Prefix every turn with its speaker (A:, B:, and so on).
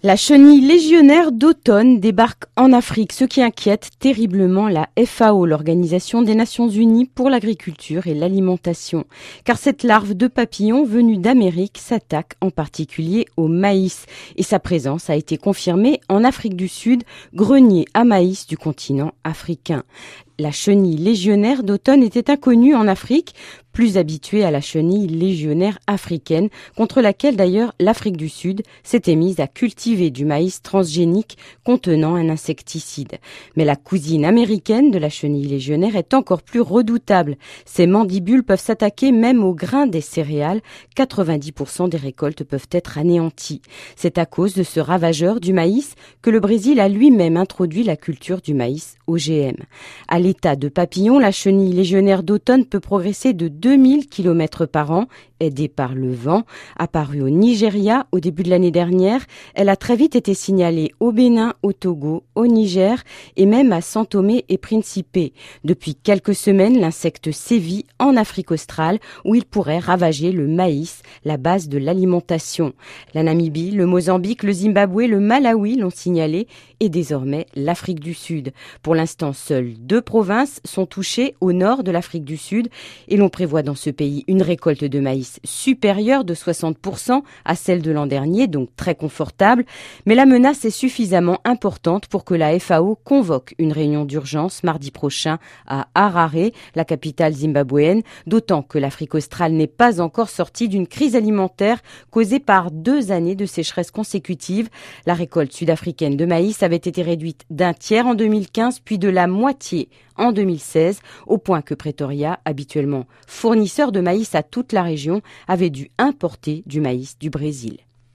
A: La chenille légionnaire d'automne débarque en Afrique, ce qui inquiète terriblement la FAO, l'Organisation des Nations Unies pour l'agriculture et l'alimentation. Car cette larve de papillon venue d'Amérique s'attaque en particulier au maïs. Et sa présence a été confirmée en Afrique du Sud, grenier à maïs du continent africain. La chenille légionnaire d'automne était inconnue en Afrique, plus habituée à la chenille légionnaire africaine, contre laquelle d'ailleurs l'Afrique du Sud s'était mise à cultiver du maïs transgénique contenant un insecticide. Mais la cousine américaine de la chenille légionnaire est encore plus redoutable. Ses mandibules peuvent s'attaquer même aux grains des céréales. 90% des récoltes peuvent être anéanties. C'est à cause de ce ravageur du maïs que le Brésil a lui-même introduit la culture du maïs OGM. À l'état de papillon, la chenille légionnaire d'automne peut progresser de 2000 km par an, aidée par le vent. Apparue au Nigeria au début de l'année dernière, elle a très vite été signalée au Bénin, au Togo, au Niger et même à São Tomé et Principe. Depuis quelques semaines, l'insecte sévit en Afrique australe où il pourrait ravager le maïs, la base de l'alimentation. La Namibie, le Mozambique, le Zimbabwe, le Malawi l'ont signalé et désormais l'Afrique du Sud. Pour l'instant, seules 2 provinces sont touchées au nord de l'Afrique du Sud et l'on prévoit dans ce pays une récolte de maïs supérieure de 60% à celle de l'an dernier, donc très confortable. Mais la menace est suffisamment importante pour que la FAO convoque une réunion d'urgence mardi prochain à Harare, la capitale zimbabwéenne, d'autant que l'Afrique australe n'est pas encore sortie d'une crise alimentaire causée par 2 années de sécheresse consécutive. La récolte sud-africaine de maïs avait été réduite d'un tiers en 2015, puis de la moitié en 2016, au point que Pretoria, habituellement fournisseur de maïs à toute la région, avait dû importer du maïs du Brésil.